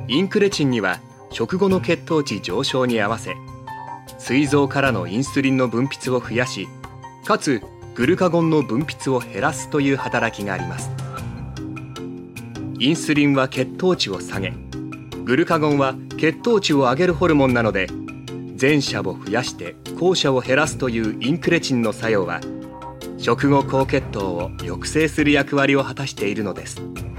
インクレチンには食後の血糖値上昇に合わせ、膵臓からのインスリンの分泌を増やし、かつグルカゴンの分泌を減らすという働きがあります。インスリンは血糖値を下げ、グルカゴンは血糖値を上げるホルモンなので、前者を増やして後者を減らすというインクレチンの作用は、食後高血糖を抑制する役割を果たしているのです。